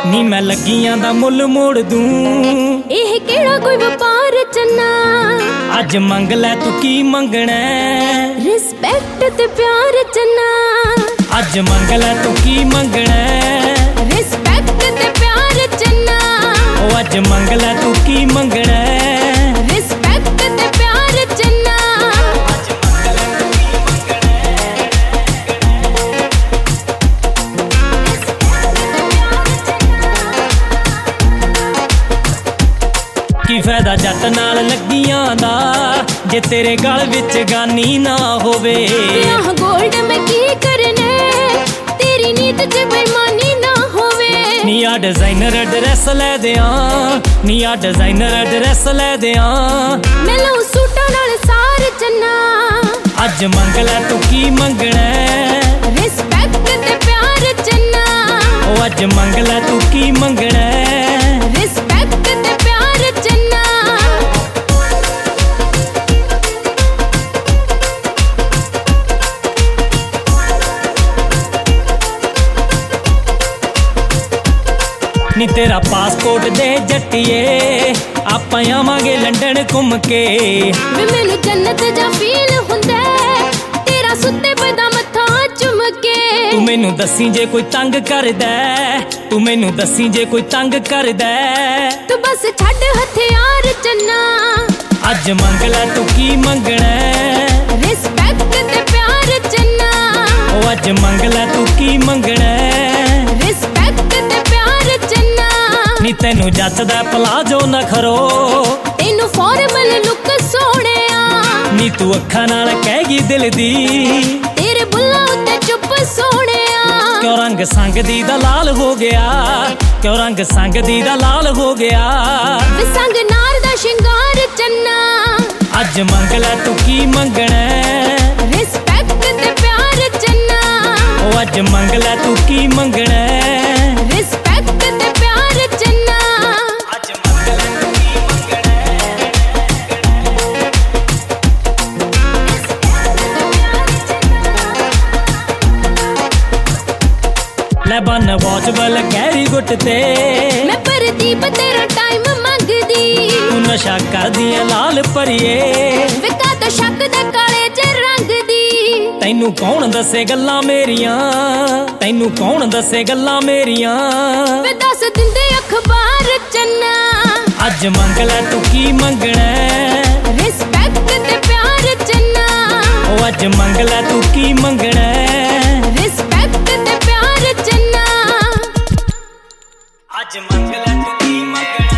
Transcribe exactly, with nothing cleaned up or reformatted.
ਨੀ मैं लगियां दा मुल मोड़ दूं ਇਹ ਕਿਹੜਾ ਕੋਈ ਵਪਾਰ ਚੰਨਾ अज मंग लै तू की मंगना ਰਿਸਪੈਕਟ ਤੇ ਪਿਆਰ ਚੰਨਾ अज मंग लै तू की मंगना ਰਿਸਪੈਕਟ ਤੇ ਪਿਆਰ ਚੰਨਾ ओ अज मंग लै तू की मंगना ਰਿਸਪੈਕਟ ਤੇ ਪਿਆਰ ਚੰਨਾ की फायदा जट नाल लगियां दा जे तेरे गल विच गानी ना होवे आह गोल्ड में की करने तेरी नीत च बेईमानी ना होवे नी आ डिजाइनर ड्रेस लै दियां नी आ डिजाइनर ड्रेस लै दियां मैं लऊं सूटां नाल सार चन्ना अज मंग लै तू की मंगना रिस्पेक्ट ते प्यार चन्ना ओ अज मंग लै तू की मंगना रिस्पेक्ट ते प्यार चन्ना नी तेरा पासपोर्ट दे जट्टिए आपां आवांगे लंडन घूम के वे मैनू जन्नत जा फील हुंदा तेरा सुत्ते पदा मत्था चुम के तू मैनू दसी जे कोई तंग करदा तू मैनू दसी जे कोई तंग करदा तू बस छड्ड हथियार चन्ना अज मंग लै तू की मंगना रिस्पेक्ट ते प्यार चन्ना ओ अज मंग लै तू की मंगना रिस्पेक्ट ते प्यार चन्ना नी तैनू जचदा पलाजो नखरो तेनू फॉर्मल लुक सोहणिया नी तू अखां नाल कहगी दिल दी तेरे बुल्लां उत्ते चुप सोहणिया क्यों रंग संग दी दा लाल हो गया क्यों रंग संग दी दा लाल हो गया वे संग नार दा शिंगार चन्ना अज मंग लै तू की मंगना रिस्पेक्ट ते प्यार चन्ना ओ अज मंग लै तू की मंगना रिस्पेक्ट ते प्यार चन्ना अज मंग लै तू की मंगना ले बन वॉच वाल गहरी गुट ते मैं परदीप तेरा टाइम मंगदी तू नशा कर दिया लाल परिए विका तो शक दे काले च रंग दी तैनू कौन दसे गल्लां मेरियां तैनू कौन दसे गल्लां मेरियां वे दस दिंदे अखबार चन्ना अज मंग लै तू की मंगना रिस्पेक्ट ते प्यार चन्ना ओ अज मंग लै तू की मंगना रिस्पेक्ट ते प्यार चन्ना अज मंग लै तू की मंगना।